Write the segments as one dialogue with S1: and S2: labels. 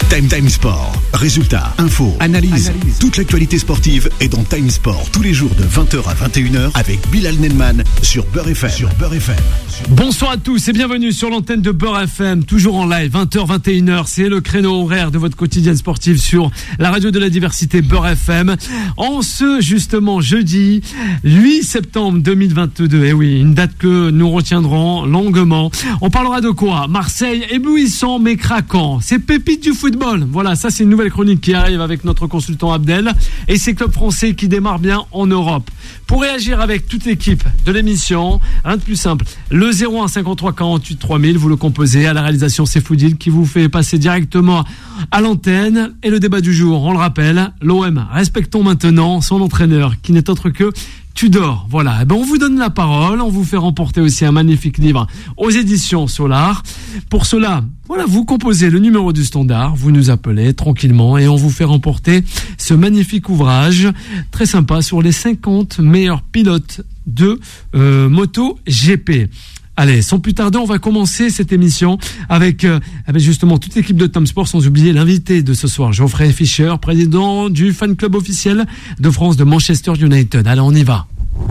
S1: Time Sport. Résultats, infos, analyse. Toute l'actualité sportive est dans Time Sport tous les jours de 20h à 21h avec Bilal Nelman sur Beurre FM.
S2: Bonsoir à tous et bienvenue sur l'antenne de Beurre FM, toujours en live, 20h, 21h. C'est le créneau horaire de votre quotidienne sportive sur la radio de la diversité Beurre FM. En ce, justement, jeudi 8 septembre 2022. Et oui, une date que nous retiendrons longuement. On parlera de quoi? Marseille, éblouissant mais craquant. C'est pépite du football. Voilà, ça c'est une nouvelle chronique qui arrive avec notre consultant Abdel. Et ces clubs français qui démarrent bien en Europe. Pour réagir avec toute l'équipe de l'émission, rien de plus simple. Le 01 53 48 3000, vous le composez. À la réalisation, c'est Foudil qui vous fait passer directement à l'antenne. Et le débat du jour, on le rappelle, l'OM, respectons maintenant son entraîneur, qui n'est autre que Tudor. Voilà, on vous donne la parole, on vous fait remporter aussi un magnifique livre aux éditions Solar. Pour cela, voilà, vous composez le numéro du standard, vous nous appelez tranquillement et on vous fait remporter ce magnifique ouvrage très sympa sur les 50 meilleurs pilotes de moto GP. Allez, sans plus tarder, on va commencer cette émission avec justement toute l'équipe de Time Sport, sans oublier l'invité de ce soir, Geoffrey Fischer, président du fan club officiel de France de Manchester United. Allez, on y va.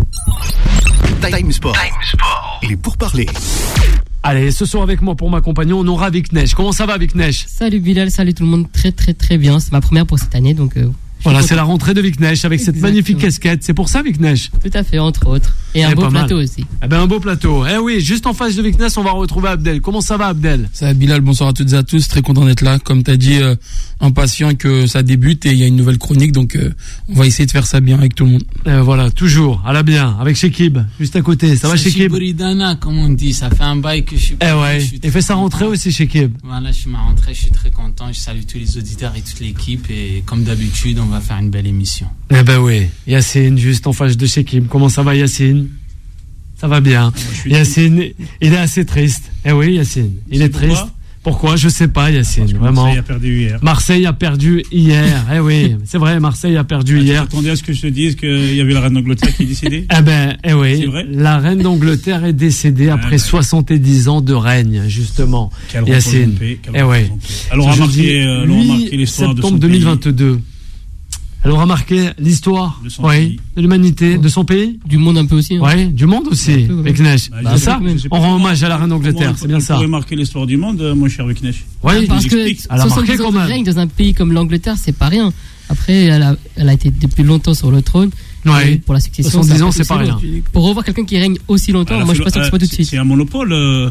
S1: Time Sport. Il est pour parler.
S2: Allez, ce soir avec moi pour m'accompagner, on aura Viknesh. Comment ça va, Viknesh?
S3: Salut Bilal, salut tout le monde, très très très bien. C'est ma première pour cette année, donc...
S2: Voilà, c'est la rentrée de Viknesh avec cette magnifique casquette. C'est pour ça, Viknesh?
S3: Tout à fait, entre autres. Et un beau plateau aussi.
S2: Eh ben, un beau plateau. Eh oui, juste en face de Viknesh, on va retrouver Abdel. Comment ça va, Abdel?
S4: Ça va, Bilal, bonsoir à toutes et à tous. Très content d'être là. Comme tu as dit, impatient que ça débute et il y a une nouvelle chronique. Donc, on va essayer de faire ça bien avec tout le monde.
S2: Voilà, toujours, à la bien, avec Shekib, juste à côté. Ça va, Shekib?
S5: Boridana, comme on dit. Ça fait un bail que je suis.
S2: Et fait sa rentrée aussi, Shekib.
S5: Voilà, je suis ma rentrée. Je suis très content. Je salue tous les auditeurs et toute l'équipe. Et comme d'habitude, on va faire une belle émission.
S2: Eh ben oui, Yacine, juste en face de Shekib. Comment ça va, Yacine? Ça va bien. Yacine, il est assez triste. Eh oui, Yacine, il est triste. Pourquoi? Je sais pas, Yacine.
S6: Parce que
S2: vraiment.
S6: Marseille a perdu hier.
S2: Marseille a perdu hier. Eh oui, c'est vrai, Marseille a perdu hier.
S6: Tu attendais à ce que je te dise qu'il y avait la reine d'Angleterre qui est décédée?
S2: Eh oui.
S6: C'est vrai?
S2: La reine d'Angleterre est décédée après 70 ans de règne, justement.
S6: Quel
S2: Yacine.
S6: Eh oui. Elle aura marqué l'histoire de son
S2: septembre 2022. Elle aura marqué l'histoire de l'humanité, de son pays.
S3: Du monde un peu aussi.
S2: Oui, du monde aussi, Viknesh. C'est ça? On rend hommage à la reine d'Angleterre, c'est bien ça.
S6: Elle pourrait marquer l'histoire du monde, mon cher Viknesh.
S2: Oui,
S3: parce que 70 ans de règne dans un pays comme l'Angleterre, c'est pas rien. Après, elle a été depuis longtemps sur le trône.
S2: Oui.
S3: Pour la succession,
S2: 70 ans, c'est pas rien.
S3: Pour revoir quelqu'un qui règne aussi longtemps, moi je pense que c'est pas tout de suite.
S6: C'est un monopole.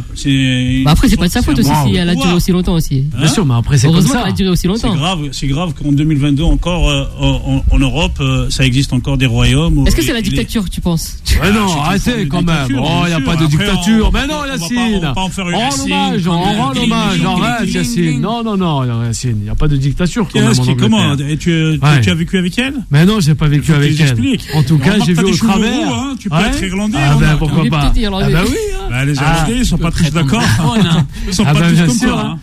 S3: Après, c'est pas de sa faute aussi si elle a duré aussi longtemps aussi.
S2: Bien sûr, mais après, c'est comme ça.
S3: Heureusement qu'elle a duré aussi longtemps.
S6: C'est grave qu'en 2022 encore, en Europe, ça existe encore des royaumes.
S3: Est-ce que c'est la dictature, tu penses?
S2: Mais non, arrêtez quand même. Oh, il n'y a pas de dictature. Mais non, Yacine. On rend l'hommage. Arrête, Yacine. Non, Yacine. Il n'y a pas de dictature quand même.
S6: Comment? Tu as vécu avec elle?
S2: Mais non, j'ai pas vécu avec elle. En tout cas, j'ai vu au travers.
S6: Tu peux être irlandais.
S2: Pourquoi pas?
S3: Oui.
S6: Les Irlandais, ils sont pas tous d'accord. Ils sont pas tous comme toi.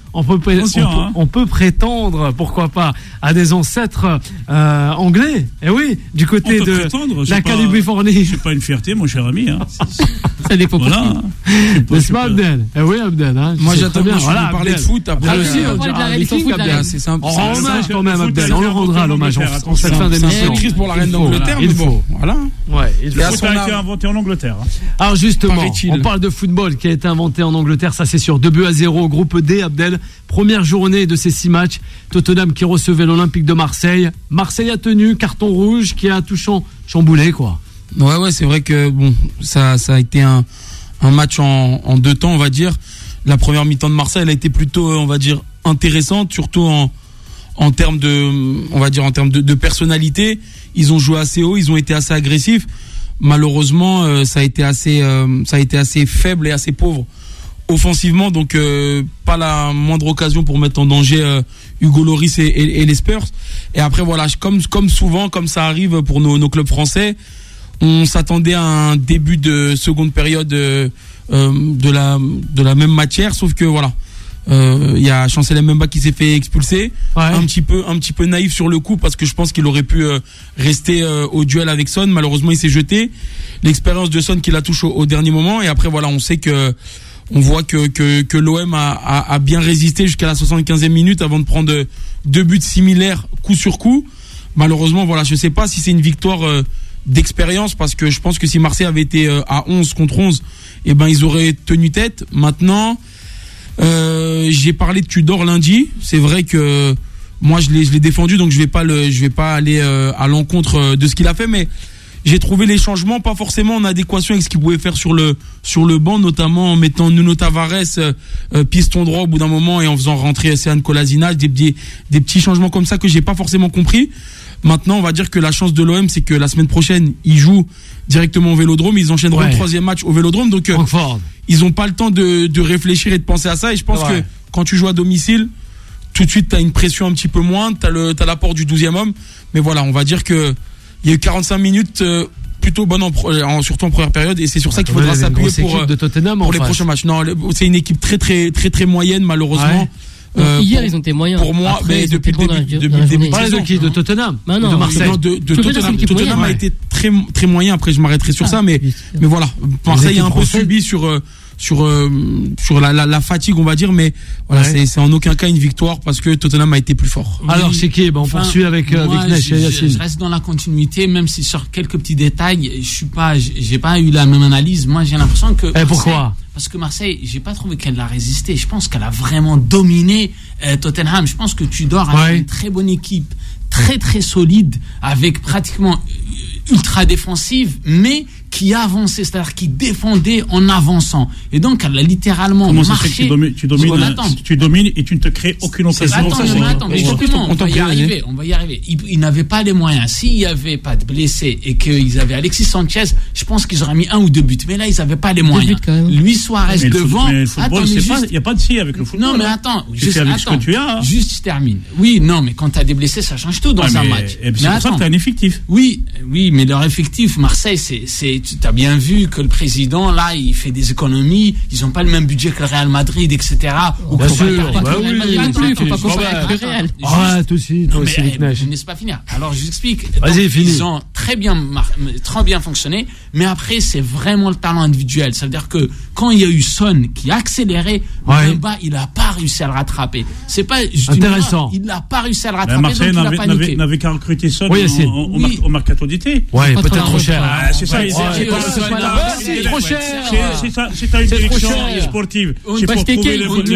S2: On peut prétendre, pourquoi pas, à des ancêtres anglais. Eh oui, du côté de la Californie.
S6: C'est pas une fierté, mon cher ami.
S3: Ça dépend pas.
S2: N'est-ce pas, Abdel? Eh oui, Abdel.
S4: Moi, j'attends bien. Voilà, parler de foot. Après
S2: aussi, on dira
S4: c'est simple.
S2: On rend hommage quand même, Abdel. On le rendra l'hommage en cette fin d'émission.
S4: C'est triste pour la reine d'Angleterre, mais bon. Voilà.
S6: Le foot a été inventé en Angleterre.
S2: Alors justement, on parle de football qui a été inventé en Angleterre, ça c'est sûr. 2-0, groupe D, Abdel. Première journée de ces 6 matchs. Tottenham qui recevait l'Olympique de Marseille. Marseille a tenu, carton rouge qui a tout chamboulé, quoi.
S4: Ouais, c'est vrai que bon, ça a été un match en 2 temps, on va dire. La première mi-temps de Marseille, elle a été plutôt, on va dire, intéressante, surtout en termes de personnalité. Ils ont joué assez haut, ils ont été assez agressifs. Malheureusement, ça a été assez faible et assez pauvre offensivement, donc pas la moindre occasion pour mettre en danger Hugo Lloris et les Spurs. Et après voilà, comme souvent, comme ça arrive pour nos clubs français, on s'attendait à un début de seconde période de la même matière, sauf que voilà, il y a Chancel Mbemba qui s'est fait expulser, un petit peu naïf sur le coup, parce que je pense qu'il aurait pu rester au duel avec Son. Malheureusement il s'est jeté, l'expérience de Son qui la touche au dernier moment. Et après voilà, on sait que On voit que l'OM a bien résisté jusqu'à la 75e minute avant de prendre 2 buts similaires coup sur coup. Malheureusement, voilà, je sais pas si c'est une victoire d'expérience, parce que je pense que si Marseille avait été à 11 contre 11, eh ben ils auraient tenu tête. Maintenant, j'ai parlé de Tudor lundi. C'est vrai que moi je l'ai défendu, donc je vais pas aller à l'encontre de ce qu'il a fait, mais j'ai trouvé les changements pas forcément en adéquation avec ce qu'il pouvait faire sur le banc, notamment en mettant Nuno Tavares piston droit au bout d'un moment et en faisant rentrer Sean Kolasinac, des petits changements comme ça que j'ai pas forcément compris. Maintenant, on va dire que la chance de l'OM, c'est que la semaine prochaine, ils jouent directement au Vélodrome, ils enchaîneront le 3e match au Vélodrome, donc ils ont pas le temps de réfléchir et de penser à ça, et je pense que quand tu joues à domicile, tout de suite t'as une pression un petit peu moins, t'as l'apport du 12e homme, mais voilà, on va dire que il y a eu 45 minutes plutôt bonnes surtout en première période, et c'est sur ça qu'il faudra s'appuyer pour les prochains matchs. Non, c'est une équipe très très très très moyenne, malheureusement.
S3: Hier ils ont été moyens.
S4: Pour moi,
S3: après,
S4: mais depuis le début
S2: de Tottenham,
S4: de Marseille. Tottenham a été très très moyen. Après, je m'arrêterai sur ça, mais voilà, Marseille a un peu subi sur la fatigue, on va dire, mais voilà, c'est en aucun cas une victoire, parce que Tottenham a été plus fort.
S2: Alors c'est qui? On poursuit avec Nash et Yacine.
S5: Je reste dans la continuité, même si sur quelques petits détails, j'ai pas eu la même analyse. Moi, j'ai l'impression que
S2: pourquoi?
S5: Parce que Marseille, j'ai pas trouvé qu'elle a résisté. Je pense qu'elle a vraiment dominé Tottenham. Je pense que Tudor a une très bonne équipe, très très solide, avec pratiquement ultra défensive, mais qui avançait, c'est-à-dire qui défendait en avançant. Et donc, elle a littéralement marché.
S6: Comment ça fait que tu domines et tu ne te crées aucune occasion?
S5: Attends, mais justement, on va y arriver. Ils n'avaient pas les moyens. S'il n'y avait pas de blessés et qu'ils avaient Alexis Sanchez, je pense qu'ils auraient mis 1 ou 2 buts. Mais là, ils n'avaient pas les moyens. Luis Suarez devant.
S6: Mais le football, il n'y a pas de si avec le football.
S5: Non, mais attends.
S6: Juste
S5: je termine. Oui, non, mais quand tu as des blessés, ça change tout dans un match.
S6: C'est pour ça que tu as un effectif.
S5: Oui, mais leur effectif, Marseille, tu as bien vu que le président, là, il fait des économies. Ils n'ont pas le même budget que le Real Madrid, etc.
S2: Bien sûr. Il ne faut pas comparer avec le Real. Arrête aussi, toi aussi, Nick Nash.
S5: Je ne laisse pas finir. Alors, je vous explique.
S2: Vas-y, finis.
S5: Ils ont très bien fonctionné, mais après, c'est vraiment le talent individuel. Ça veut dire que quand il y a eu Son qui a accéléré, Mbemba, il n'a pas réussi à le rattraper. C'est pas
S2: intéressant.
S5: Il n'a pas réussi à le rattraper.
S6: Marseille n'avait qu'à recruter Son au mercato d'été.
S2: Ouais, peut-être trop cher.
S6: C'est ça.
S2: C'est trop cher.
S6: C'est une direction sportive. C'est pour trouver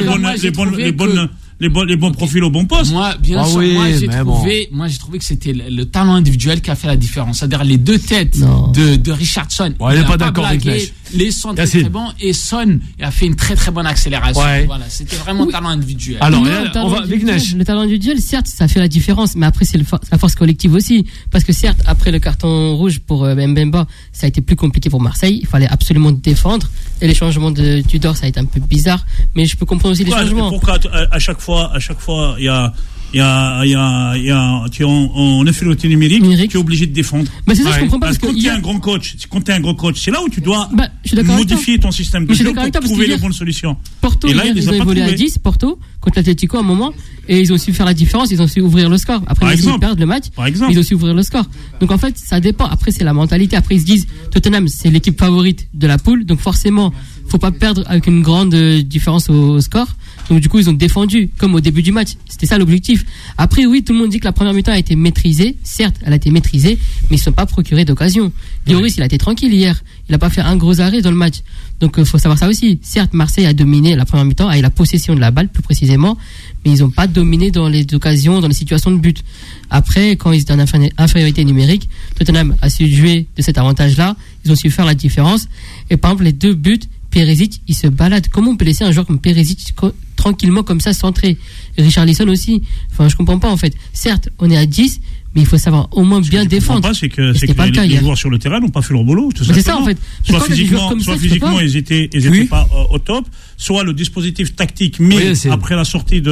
S6: les bons profils au bon poste.
S5: Moi, j'ai trouvé que c'était le talent individuel qui a fait la différence. C'est-à-dire les deux têtes de Richarlison.
S2: Il n'est pas d'accord avec Nash.
S5: Les centres très bons, et Son a fait une très très bonne accélération. Voilà, c'était vraiment talent individuel.
S2: Alors, on va avec Nash.
S3: Le talent individuel, certes, ça fait la différence, mais après c'est la force collective aussi, parce que certes, après le carton rouge pour Mbemba, ça a été plus compliqué pour Marseille. Il fallait absolument défendre, et les changements de Tudor, ça a été un peu bizarre, mais je peux comprendre aussi les changements.
S6: Pourquoi à chaque fois, il y a tu es en infériorité numérique, tu es obligé de défendre.
S3: C'est ça, je comprends pas.
S6: Parce que quand tu es un grand coach, c'est là où tu dois modifier ton système de jeu pour trouver les bonnes solutions.
S3: Porto, ils ont évolué à 10, Porto, contre l'Atlético à un moment, et ils ont su faire la différence, ils ont su ouvrir le score. Après, ils perdent le match, ils ont su ouvrir le score. Donc en fait, ça dépend. Après, c'est la mentalité. Après, ils se disent, Tottenham, c'est l'équipe favorite de la poule, donc forcément, faut pas perdre avec une grande différence au score. Donc du coup, ils ont défendu, comme au début du match. C'était ça l'objectif. Après, oui, tout le monde dit que la première mi-temps a été maîtrisée. Certes, elle a été maîtrisée, mais ils ne sont pas procurés d'occasion. Lloris, il a été tranquille hier. Il n'a pas fait un gros arrêt dans le match. Donc, faut savoir ça aussi. Certes, Marseille a dominé la première mi-temps, avec la possession de la balle, plus précisément, mais ils n'ont pas dominé dans les occasions, dans les situations de but. Après, quand ils étaient en infériorité numérique, Tottenham a su jouer de cet avantage-là. Ils ont su faire la différence. Et par exemple, les 2 buts, Perisic, il se balade. Comment on peut laisser un joueur comme Perisic tranquillement comme ça centré? Richarlison aussi. Enfin, je comprends pas en fait. Certes, on est à 10, mais il faut savoir au moins bien défendre.
S6: Ce que je comprends pas, c'est que les joueurs sur le terrain n'ont pas fait leur boulot.
S3: C'est ça en fait.
S6: Soit physiquement, ils étaient pas au top, soit le dispositif tactique mis après la sortie de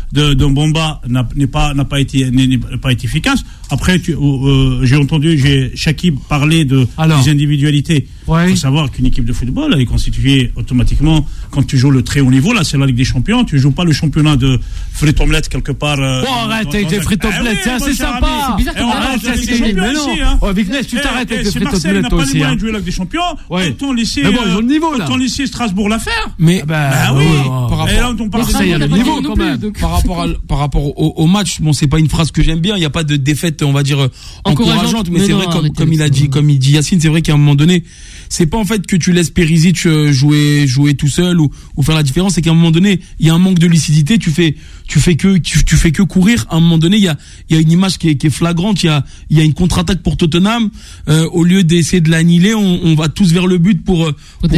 S6: de Mbomba n'a pas été efficace. Après, j'ai Shakib parler des individualités. Il faut savoir qu'une équipe de football, elle est constituée automatiquement quand tu joues le très haut niveau. Là, c'est la Ligue des Champions. Tu joues pas le championnat de frites omelettes quelque part.
S2: Arrête avec les frites omelettes, c'est assez sympa.
S3: C'est bizarre qu'on arrête avec les frites
S2: omelettes. Vignesh, tu t'arrêtes avec les frites omelettes toi aussi.
S6: Marseille n'a pas les moyens de jouer la Ligue des Champions. Autant laisser.
S2: Mais bon, ils ont le niveau là.
S6: Autant laisser Strasbourg la faire.
S4: Mais
S6: oui.
S4: Et là, on parle
S2: de niveau quand même.
S4: Par rapport au match, bon, c'est pas une phrase que j'aime bien. Il y a pas de défaite, on va dire encourageante, mais c'est vrai comme il dit Yacine, c'est vrai qu'à un moment donné, c'est pas en fait que tu laisses Perisic jouer tout seul ou faire la différence, c'est qu'à un moment donné, il y a un manque de lucidité, tu fais que courir. À un moment donné, il y a une image qui est flagrante, il y a une contre-attaque pour Tottenham, au lieu d'essayer de l'annihiler, on va tous vers le but pour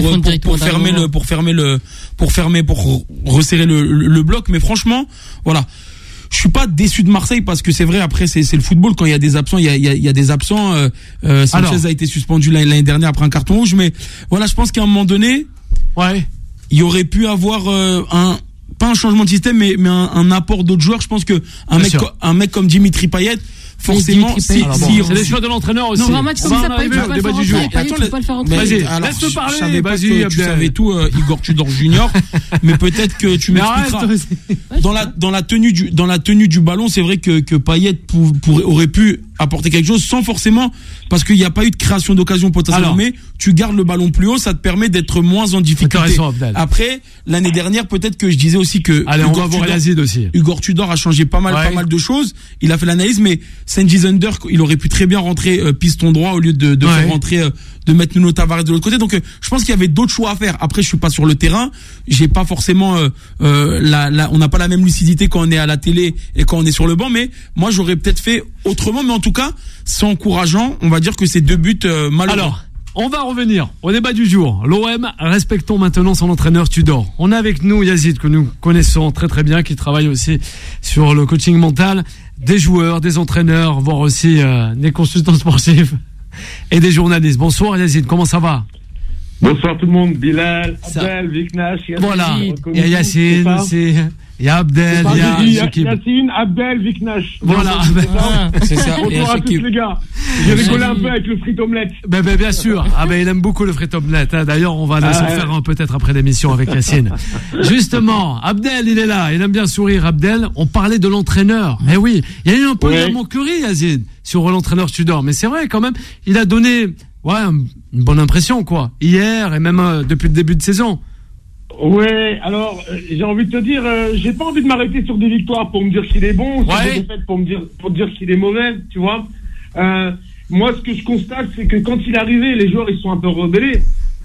S4: resserrer le bloc, mais franchement, voilà. Je suis pas déçu de Marseille parce que c'est vrai, après c'est le football, quand il y a des absents, il y a des absents. Sanchez a été suspendu l'année dernière après un carton rouge, mais voilà, je pense qu'à un moment donné, il y aurait pu avoir pas un changement de système, mais un apport d'autres joueurs. Je pense que un mec comme Dimitri Payet, forcément, c'est
S2: les choix de l'entraîneur aussi.
S3: Non, un match comme ça, Payet, tu peux pas le faire entrer.
S2: Vas-y, laisse-le parler.
S4: Vas-y, tu savais tout, Igor Tudor Junior, mais peut-être que tu m'expliqueras. Dans la tenue du ballon, c'est vrai que Payet aurait pu apporter quelque chose sans forcément, parce qu'il n'y a pas eu de création d'occasion potentiellement, mais tu gardes le ballon plus haut, ça te permet d'être moins en difficulté. Après, l'année dernière, peut-être que je disais aussi que Igor Tudor a changé pas mal de choses. Il a fait l'analyse, mais Cengiz Under, il aurait pu très bien rentrer piston droit au lieu de faire rentrer, de mettre Nuno Tavares de l'autre côté. Donc, je pense qu'il y avait d'autres choix à faire. Après, je suis pas sur le terrain. J'ai pas forcément, on n'a pas la même lucidité quand on est à la télé et quand on est sur le banc, mais moi, j'aurais peut-être fait autrement, mais en tout cas, c'est encourageant. On va dire que c'est 2 buts malheureux.
S2: Alors, on va revenir au débat du jour. L'OM, respectons maintenant son entraîneur Tudor. On a avec nous Yazid, que nous connaissons très très bien, qui travaille aussi sur le coaching mental des joueurs, des entraîneurs, voire aussi des consultants sportifs et des journalistes. Bonsoir Yazid, comment ça va?
S7: Bonsoir tout le monde, Bilal, Abdel, Viknash, Yassine.
S2: Voilà, il y a Yassine, il y a Abdel, il y a
S7: Yassine, Abdel, Viknash.
S2: Voilà,
S7: c'est ça. Bonsoir à tous les gars. J'ai rigolé un peu avec le frit omelette.
S2: Bien sûr. Il aime beaucoup le frit omelette. D'ailleurs, on va s'en faire un peut-être après l'émission avec Yassine. Justement, Abdel, il est là. Il aime bien sourire, Abdel. On parlait de l'entraîneur. Mais oui, il y a eu un peu de manquerie, Yazid, sur l'entraîneur Tudor. Mais c'est vrai, quand même, il a donné une bonne impression, quoi. Hier et même depuis le début de saison.
S7: Ouais, alors j'ai envie de te dire, j'ai pas envie de m'arrêter sur des victoires pour me dire s'il est bon, sur des défaites pour dire s'il est mauvais, tu vois. Moi, ce que je constate, c'est que quand il est arrivé, les joueurs ils sont un peu rebellés.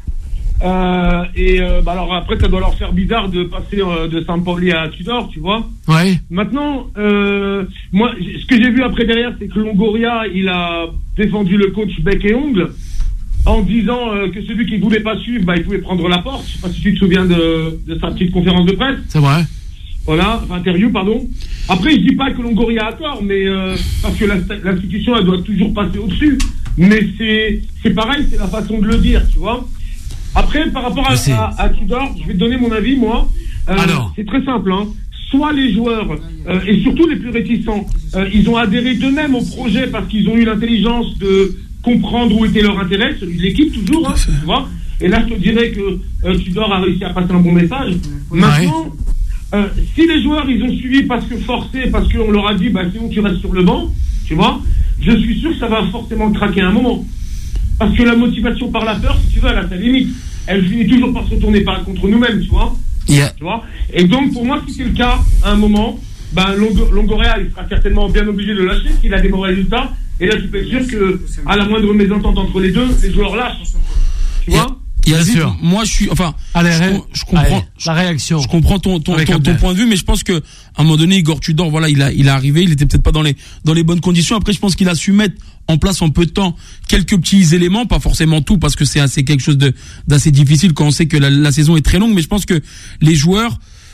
S7: Alors après, ça doit leur faire bizarre de passer de Sampaoli à Tudor, tu vois.
S2: Ouais.
S7: Maintenant, moi, ce que j'ai vu après derrière, c'est que Longoria, il a défendu le coach bec et ongle, en disant que celui qui ne voulait pas suivre, il pouvait prendre la porte. Je sais pas si tu te souviens de sa petite conférence de presse.
S2: C'est vrai.
S7: Voilà, interview, pardon. Après, je dis pas que Longoria a tort, mais parce que l'institution, elle doit toujours passer au-dessus. Mais c'est pareil, c'est la façon de le dire, tu vois. Après, par rapport à Tudor, je vais te donner mon avis, moi. C'est très simple, hein. Soit les joueurs, et surtout les plus réticents, ils ont adhéré d'eux-mêmes au projet parce qu'ils ont eu l'intelligence de comprendre où était leur intérêt, celui de l'équipe toujours, hein, tu vois. Et là, je te dirais que Tudor a réussi à passer un bon message. Maintenant, si les joueurs, ils ont suivi parce qu'on leur a dit, sinon tu restes sur le banc, tu vois, je suis sûr que ça va forcément craquer à un moment. Parce que la motivation par la peur, si tu veux, elle a sa limite. Elle finit toujours par se tourner contre nous-mêmes, tu vois. Tu vois. Et donc, pour moi, si c'est le cas, à un moment, Longoria, il sera certainement bien obligé de lâcher s'il a des bons résultats. Et là, tu peux être sûr que, à la moindre mésentente entre les deux, les joueurs lâchent. Tu vois?
S4: Bien sûr. Moi, je comprends.
S2: La réaction.
S4: Je comprends ton point de vue, mais je pense que, à un moment donné, Igor Tudor, voilà, il est arrivé, il était peut-être pas dans les bonnes conditions. Après, je pense qu'il a su mettre en place en peu de temps quelques petits éléments, pas forcément tout, parce que c'est quelque chose d'assez difficile quand on sait que la saison est très longue, mais je pense que les joueurs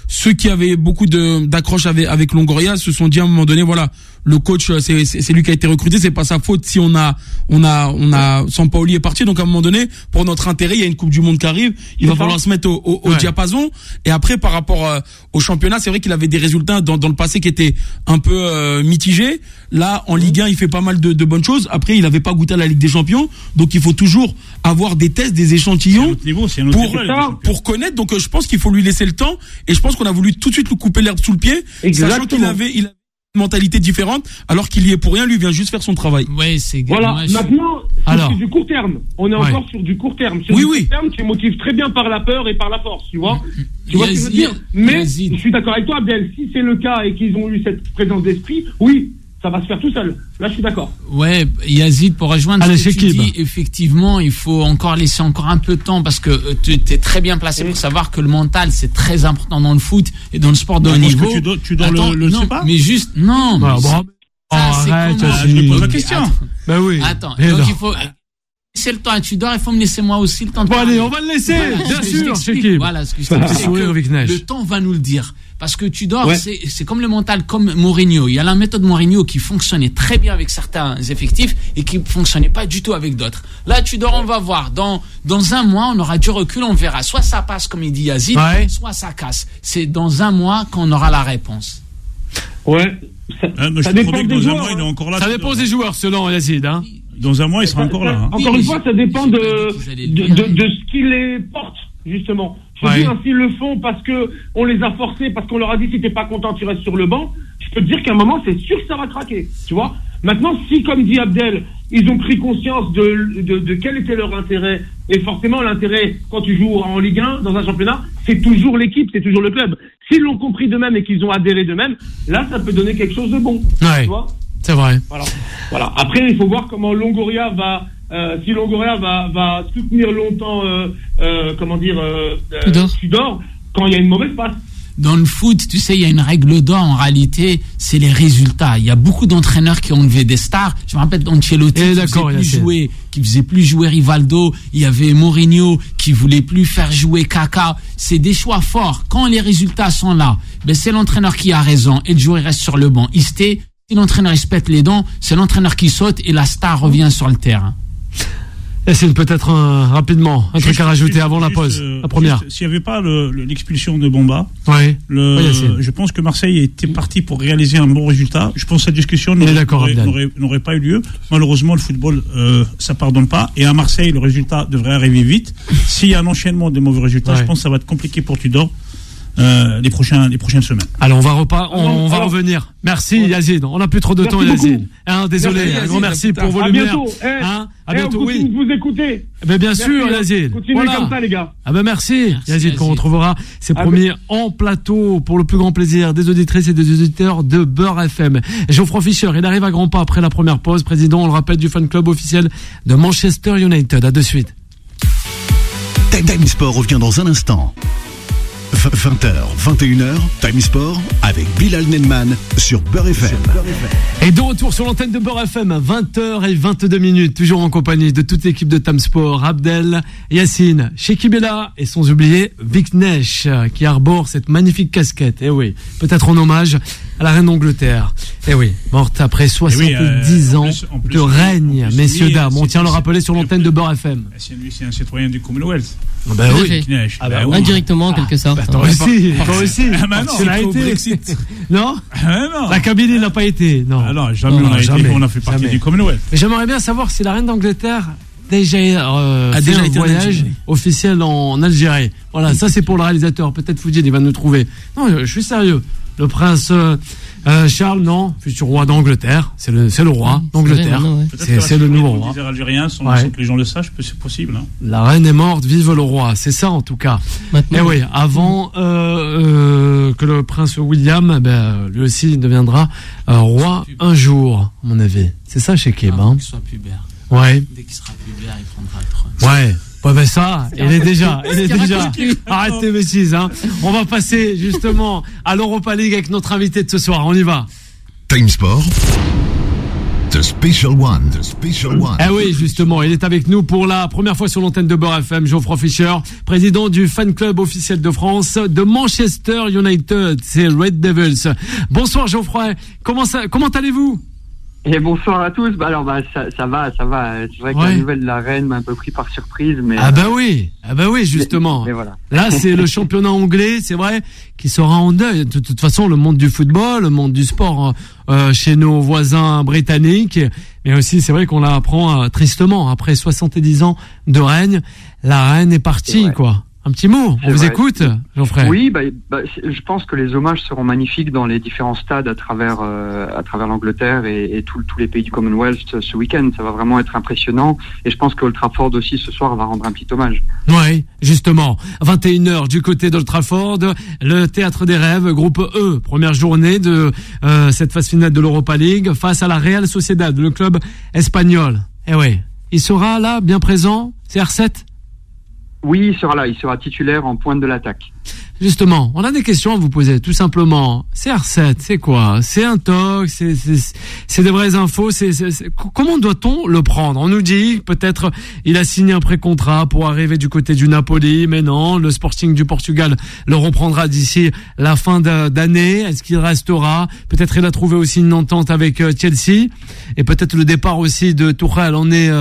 S4: ceux qui avaient beaucoup d'accroches avec Longoria se sont dit à un moment donné, voilà, le coach, c'est lui qui a été recruté, c'est pas sa faute si on a Sampaoli est parti. Donc à un moment donné, pour notre intérêt, il y a une Coupe du Monde qui arrive, il va falloir se mettre au diapason. Et après, par rapport au championnat, c'est vrai qu'il avait des résultats dans le passé qui étaient un peu mitigés. Là, en Ligue 1, il fait pas mal de bonnes choses. Après, il avait pas goûté à la Ligue des Champions, donc il faut toujours avoir des tests, des échantillons pour connaître. Donc je pense qu'il faut lui laisser le temps. Et je pense qu'on a voulu tout de suite lui couper l'herbe sous le pied, sachant qu'il avait une mentalité différente, alors qu'il y est pour rien, lui vient juste faire son travail.
S5: Oui, c'est
S7: voilà. Maintenant, c'est du court terme. On est encore sur du court terme. Sur du court terme, qui motive très bien par la peur et par la force, tu vois. Tu vois ce que je veux dire. Mais je suis d'accord avec toi, Abdel. Si c'est le cas et qu'ils ont eu cette présence d'esprit, oui, ça va se faire tout seul. Là, je suis d'accord.
S5: Ouais, Yazid, pour rejoindre ce que tu dis, effectivement, il faut encore laisser encore un peu de temps parce que tu es très bien placé pour savoir que le mental, c'est très important dans le foot et dans le sport de haut niveau.
S6: Tu dois le sais pas?
S5: Mais juste, non.
S6: Arrête, je me pose la question.
S2: Ben oui.
S5: Attends, donc il faut... C'est le temps, tu dors, il faut me laisser moi aussi le temps de
S2: parler. Allez, on va le laisser, bien sûr, Chekib.
S5: Voilà, ce que je te dis. Le temps va nous le dire. Parce que tu dors, c'est comme le mental, comme Mourinho. Il y a la méthode Mourinho qui fonctionnait très bien avec certains effectifs et qui ne fonctionnait pas du tout avec d'autres. Là, tu dors, on va voir. Dans un mois, on aura du recul, on verra. Soit ça passe, comme il dit Yazid, soit ça casse. C'est dans un mois qu'on aura la réponse.
S7: Ouais.
S6: Ça dépend des joueurs. Il est encore là.
S2: Ça dépend des joueurs, selon Yazid, hein.
S6: Dans un mois, il sera encore là.
S7: Encore une fois, ça dépend de ce qui les porte, justement. Je te dis, s'ils le font parce que on les a forcés, parce qu'on leur a dit si t'es pas content, tu restes sur le banc, je peux te dire qu'à un moment, c'est sûr que ça va craquer. Tu vois? Maintenant, si, comme dit Abdel, ils ont pris conscience de quel était leur intérêt, et forcément, l'intérêt, quand tu joues en Ligue 1, dans un championnat, c'est toujours l'équipe, c'est toujours le club. S'ils l'ont compris d'eux-mêmes et qu'ils ont adhéré d'eux-mêmes, là, ça peut donner quelque chose de bon.
S2: Ouais.
S7: Tu vois?
S2: C'est vrai.
S7: Voilà. Après, il faut voir comment Longoria va, si Longoria va soutenir longtemps, Tudor, quand il y a une mauvaise passe.
S5: Dans le foot, tu sais, il y a une règle d'or en réalité, c'est les résultats. Il y a beaucoup d'entraîneurs qui ont levé des stars. Je me rappelle d'Ancelotti qui faisait plus jouer Rivaldo. Il y avait Mourinho qui voulait plus faire jouer Kaka. C'est des choix forts. Quand les résultats sont là, c'est l'entraîneur qui a raison et le joueur reste sur le banc. Si l'entraîneur il se pète les dents, c'est l'entraîneur qui saute et la star revient sur le terrain.
S2: Yassine, peut-être rapidement, un truc à rajouter avant la pause, la première.
S6: S'il n'y avait pas l'expulsion de Bomba, je pense que Marseille était parti pour réaliser un bon résultat. Je pense que cette discussion n'aurait pas eu lieu. Malheureusement, le football, ça pardonne pas. Et à Marseille, le résultat devrait arriver vite. S'il y a un enchaînement des mauvais résultats, je pense que ça va être compliqué pour Tudor. Les prochaines semaines.
S2: Alors on va revenir. Merci Yazid. On n'a plus trop de temps Yazid. Désolé. Un grand merci pour vos lumières.
S7: À bientôt. Oui. De vous écouter.
S2: Bien sûr Yazid.
S7: Continuez comme ça les gars.
S2: Merci Yazid qu'on retrouvera. C'est promis en plateau pour le plus grand plaisir des auditrices et des auditeurs de Beurre FM. Geoffroy Fischer, il arrive à grands pas après la première pause. Président, on le rappelle, du fan club officiel de Manchester United. À de suite.
S1: Time Sport revient dans un instant. 20h, 21h, Time Sport avec Bilal Nenman sur Beurre FM.
S2: Et de retour sur l'antenne de Beurre FM à 20h22, toujours en compagnie de toute l'équipe de Time Sport, Abdel, Yassine, Chekib Bella et sans oublier Vic Nesh qui arbore cette magnifique casquette. Oui, peut-être en hommage à la reine d'Angleterre. Morte après 70 ans de règne, messieurs, dames. On tient à le rappeler sur l'antenne de Beurre FM.
S6: C'est un citoyen du Commonwealth.
S3: Indirectement, en quelque sorte.
S2: Toi aussi. Tu l'as été. Non. La Kabylie n'a pas été. Non.
S6: Jamais on a fait partie du Commonwealth.
S2: Mais j'aimerais bien savoir si la reine d'Angleterre a déjà fait un voyage officiel en Algérie. Voilà, ça c'est pour le réalisateur. Peut-être Foudjid, il va nous trouver. Non, je suis sérieux. Le prince Charles, non, futur roi d'Angleterre, c'est le roi d'Angleterre, c'est le nouveau roi.
S6: Les Algériens, sans que les gens le sachent, c'est possible. Hein.
S2: La reine est morte, vive le roi, c'est ça en tout cas. Avant que le prince William, lui aussi deviendra roi un jour, à mon avis. C'est ça chez Kim.
S5: Qu'il soit pubère. Dès qu'il sera pubère, il prendra le trône.
S2: Ça, il est déjà. Arrête tes bêtises, hein. On va passer, justement, à l'Europa League avec notre invité de ce soir. On y va.
S1: Time Sport. The The Special One. The Special One.
S2: Eh oui, justement, il est avec nous pour la première fois sur l'antenne de Beurre FM, Geoffroy Fischer, président du fan club officiel de France de Manchester United, c'est Red Devils. Bonsoir Geoffroy, comment allez-vous?
S8: Et bonsoir à tous. Ça va. C'est vrai que la nouvelle de la reine m'a un peu pris par surprise, mais
S2: oui, justement.
S8: Mais voilà.
S2: Là, c'est le championnat anglais, c'est vrai, qui sera en deuil. De toute façon, le monde du football, le monde du sport chez nos voisins britanniques, mais aussi, c'est vrai qu'on l'apprend tristement après 70 ans de règne. La reine est partie, quoi. Un petit mot, on vous écoute, Geoffrey.
S8: Oui, je pense que les hommages seront magnifiques dans les différents stades à travers l'Angleterre et tous les pays du Commonwealth ce week-end. Ça va vraiment être impressionnant et je pense que Old Trafford aussi ce soir va rendre un petit hommage.
S2: Oui, justement. 21h du côté d'Old Trafford, le Théâtre des Rêves, groupe E, première journée de cette phase finale de l'Europa League face à la Real Sociedad, le club espagnol. Eh oui, il sera là, bien présent, CR7.
S8: Oui, il sera là, il sera titulaire en pointe de l'attaque.
S2: Justement, on a des questions à vous poser, tout simplement. CR7, c'est quoi? C'est un talk, c'est des vraies infos, comment doit-on le prendre? On nous dit, peut-être, il a signé un pré-contrat pour arriver du côté du Napoli, mais non, le Sporting du Portugal le reprendra d'ici la fin d'année. Est-ce qu'il restera? Peut-être il a trouvé aussi une entente avec Chelsea, et peut-être le départ aussi de Tuchel en est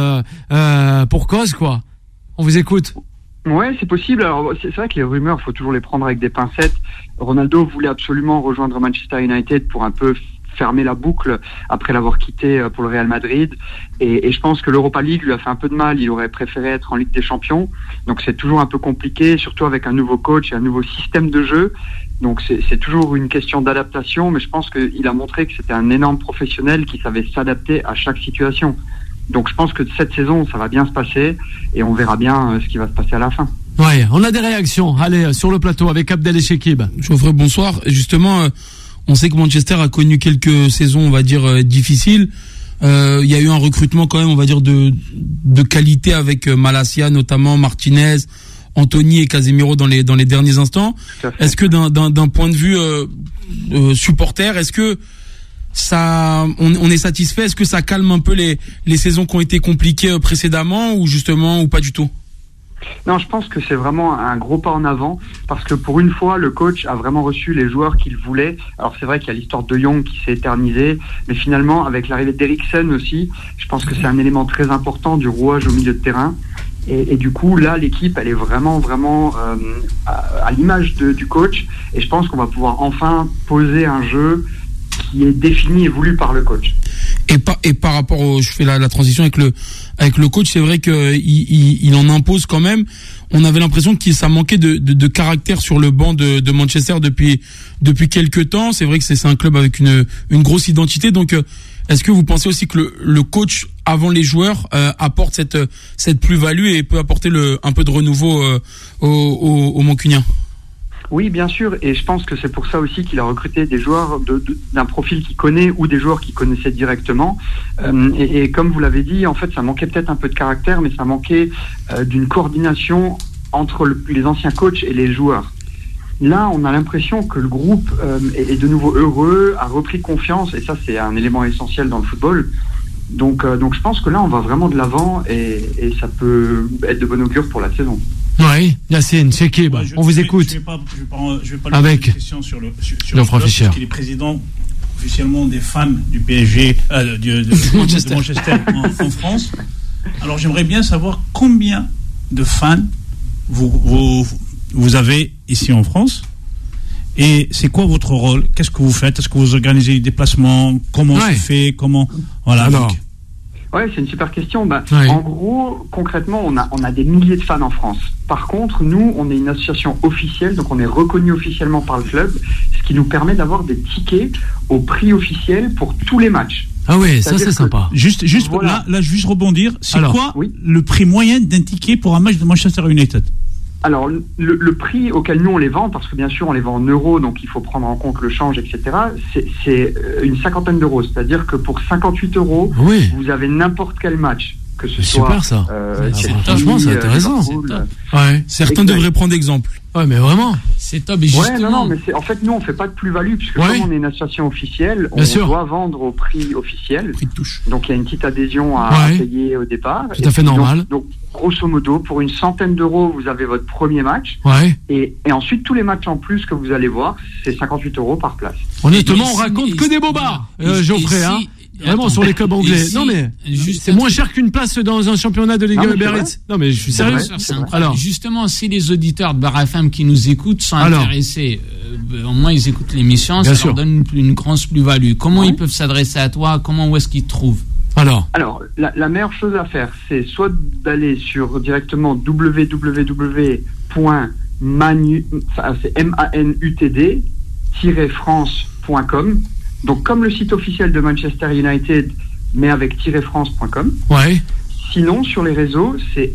S2: pour cause, quoi. On vous écoute.
S8: Ouais, c'est possible. Alors, c'est vrai que les rumeurs, faut toujours les prendre avec des pincettes. Ronaldo voulait absolument rejoindre Manchester United pour un peu fermer la boucle après l'avoir quitté pour le Real Madrid. Et je pense que l'Europa League lui a fait un peu de mal. Il aurait préféré être en Ligue des Champions. Donc, c'est toujours un peu compliqué, surtout avec un nouveau coach et un nouveau système de jeu. Donc, c'est toujours une question d'adaptation. Mais je pense qu'il a montré que c'était un énorme professionnel qui savait s'adapter à chaque situation. Donc je pense que cette saison, ça va bien se passer et on verra bien ce qui va se passer à la fin.
S2: Ouais, on a des réactions. Allez, sur le plateau avec Abdel et Chekib.
S4: Geoffrey, bonsoir. Justement, on sait que Manchester a connu quelques saisons, on va dire, difficiles. Il y a eu un recrutement quand même, on va dire, de qualité avec Malacia, notamment Martinez, Anthony et Casemiro dans les derniers instants. Est-ce que d'un point de vue supporter, est-ce que on est satisfait? Est-ce que ça calme un peu les saisons qui ont été compliquées précédemment ou pas du tout?
S8: Non, je pense que c'est vraiment un gros pas en avant parce que pour une fois, le coach a vraiment reçu les joueurs qu'il voulait. Alors c'est vrai qu'il y a l'histoire de Jong qui s'est éternisée, mais finalement avec l'arrivée d'Eriksen aussi, je pense que c'est un élément très important du rouage au milieu de terrain. Et du coup, là, l'équipe, elle est vraiment à l'image du coach. Et je pense qu'on va pouvoir enfin poser un jeu qui est défini et voulu par le coach.
S4: Et par rapport je fais la transition avec le coach, c'est vrai que il en impose quand même. On avait l'impression que ça manquait de caractère sur le banc de Manchester depuis quelques temps. C'est vrai que c'est un club avec une grosse identité. Donc est-ce que vous pensez aussi que le coach avant les joueurs apporte cette plus-value et peut apporter un peu de renouveau aux Mancuniens?
S8: Oui, bien sûr, et je pense que c'est pour ça aussi qu'il a recruté des joueurs d'un profil qu'il connaît ou des joueurs qu'il connaissait directement. Et comme vous l'avez dit, en fait, ça manquait peut-être un peu de caractère, mais ça manquait d'une coordination entre les anciens coachs et les joueurs. Là, on a l'impression que le groupe est de nouveau heureux, a repris confiance, et ça, c'est un élément essentiel dans le football. Donc je pense que là, on va vraiment de l'avant, et ça peut être de bon augure pour la saison.
S2: Oui, Yacine, Chekib, on vous écoute.
S8: Je vais pas
S2: avec
S8: une question sur le
S2: club, parce
S6: qu'il est président officiellement des fans du PSG, de Manchester en France. Alors j'aimerais bien savoir combien de fans vous avez ici en France et c'est quoi votre rôle? Qu'est-ce que vous faites? Est-ce que vous organisez des déplacements? Comment se fait? Voilà.
S2: Alors.
S8: Ouais, c'est une super question. En gros, concrètement, on a des milliers de fans en France. Par contre, nous, on est une association officielle, donc on est reconnu officiellement par le club, ce qui nous permet d'avoir des tickets au prix officiel pour tous les matchs.
S2: Ah oui, ça c'est sympa.
S6: Juste voilà. Là, je vais juste rebondir. C'est quoi le prix moyen d'un ticket pour un match de Manchester United?
S8: Alors, le prix auquel nous on les vend, parce que bien sûr on les vend en euros, donc il faut prendre en compte le change, etc., c'est une cinquantaine d'euros. C'est-à-dire que pour 58 €, vous avez n'importe quel match que ce
S2: c'est
S8: soit.
S2: Super ça.
S8: Franchement,
S2: c'est intéressant.
S4: Ouais. Certains devraient prendre exemple.
S2: Ouais, mais vraiment.
S5: C'est top. Et justement...
S8: mais en fait, nous, on fait pas de plus-value, puisque comme on est une association officielle, on doit vendre au prix officiel.
S4: Prix de touche.
S8: Donc, il y a une petite adhésion à payer au départ.
S2: Tout à fait normal.
S8: Donc, grosso modo, pour une centaine d'euros, vous avez votre premier match.
S2: Ouais.
S8: Et ensuite, tous les matchs en plus que vous allez voir, c'est 58 € par place.
S2: Honnêtement, on raconte que des bobards, Geoffrey, hein. Vraiment, sur les clubs anglais. Non, mais c'est moins cher qu'une place dans un championnat de Ligue Uber Eats. Non, mais je suis sérieux.
S5: Alors, justement, si les auditeurs de Beurre FM qui nous écoutent sont intéressés, au moins ils écoutent l'émission, ça leur donne une grosse plus-value. Comment ils peuvent s'adresser à toi? Où est-ce qu'ils te trouvent?
S8: Alors, la meilleure chose à faire, c'est soit d'aller sur directement www.manutd-france.com. Donc, comme le site officiel de Manchester United, mais avec -france.com.
S2: Ouais.
S8: Sinon, sur les réseaux, c'est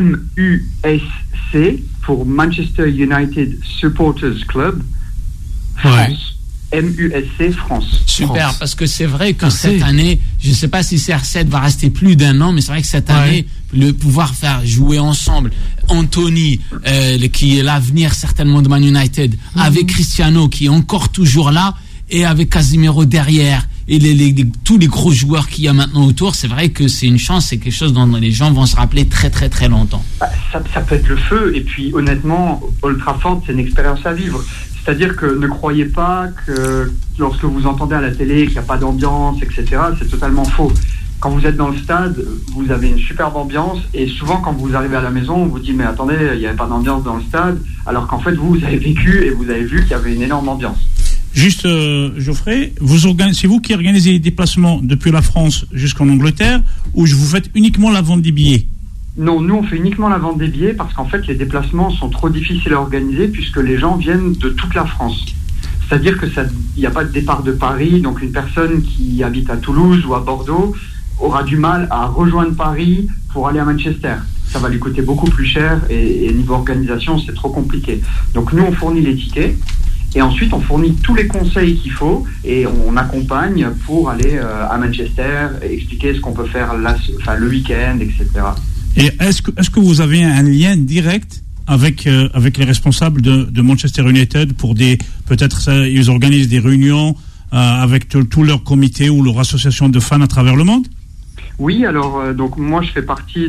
S8: MUSC pour Manchester United Supporters Club France. MUSC France.
S5: Super, parce que c'est vrai que cette année, je ne sais pas si CR7 va rester plus d'1 an, mais c'est vrai que cette année, le pouvoir faire jouer ensemble Anthony, qui est l'avenir certainement de Man United, avec Cristiano, qui est encore toujours là, et avec Casemiro derrière, et tous les gros joueurs qu'il y a maintenant autour, c'est vrai que c'est une chance, c'est quelque chose dont les gens vont se rappeler très très très longtemps.
S8: Ça peut être le feu, et puis honnêtement, Old Trafford, c'est une expérience à vivre. C'est-à-dire que ne croyez pas que lorsque vous entendez à la télé qu'il n'y a pas d'ambiance, etc., c'est totalement faux. Quand vous êtes dans le stade, vous avez une superbe ambiance, et souvent quand vous arrivez à la maison, on vous dit mais attendez, il n'y avait pas d'ambiance dans le stade, alors qu'en fait vous avez vécu et vous avez vu qu'il y avait une énorme ambiance.
S6: Juste, Geoffrey, c'est vous qui organisez les déplacements depuis la France jusqu'en Angleterre, ou vous faites uniquement la vente des billets?
S8: Non, nous on fait uniquement la vente des billets parce qu'en fait les déplacements sont trop difficiles à organiser puisque les gens viennent de toute la France. C'est-à-dire que il n'y a pas de départ de Paris, donc une personne qui habite à Toulouse ou à Bordeaux aura du mal à rejoindre Paris pour aller à Manchester. Ça va lui coûter beaucoup plus cher et niveau organisation c'est trop compliqué. Donc nous on fournit les tickets. Et ensuite, on fournit tous les conseils qu'il faut et on accompagne pour aller à Manchester et expliquer ce qu'on peut faire le week-end, etc.
S6: Et est-ce que vous avez un lien direct avec les responsables de Manchester United pour peut-être ils organisent des réunions avec tout leur comité ou leur association de fans à travers le monde?
S8: Oui, alors donc moi je fais partie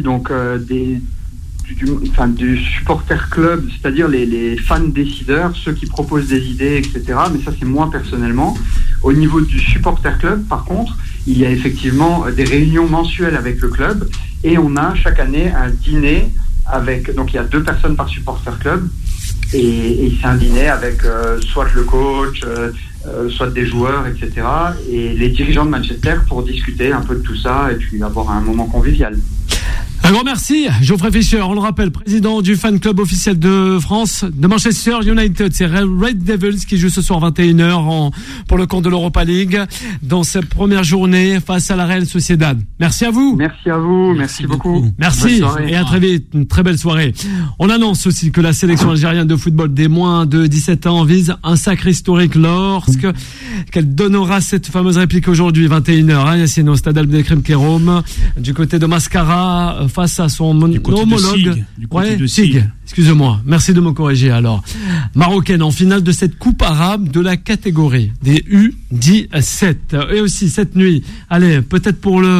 S8: du supporter club, c'est-à-dire les fans décideurs, ceux qui proposent des idées, etc. Mais ça, c'est moi personnellement. Au niveau du supporter club, par contre, il y a effectivement des réunions mensuelles avec le club et on a chaque année un dîner donc il y a 2 personnes par supporter club et c'est un dîner avec soit le coach, soit des joueurs, etc. et les dirigeants de Manchester pour discuter un peu de tout ça et puis avoir un moment convivial.
S2: Un grand merci, Geoffrey Fischer, on le rappelle, président du fan club officiel de France, de Manchester United. C'est Red Devils qui joue ce soir 21h pour le compte de l'Europa League dans cette première journée face à la Real Sociedad. Merci à vous.
S8: Merci à vous, merci beaucoup.
S2: Merci et à très vite, une très belle soirée. On annonce aussi que la sélection algérienne de football des moins de 17 ans vise un sacre historique qu'elle donnera cette fameuse réplique aujourd'hui, 21h, Yassine, au stade Abdelkrim Kéroum, du côté de Mascara, face à son homologue
S6: de Sig.
S2: Excusez-moi, merci de me corriger alors. Marocaine en finale de cette coupe arabe de la catégorie des U17. Et aussi cette nuit, allez, peut-être pour la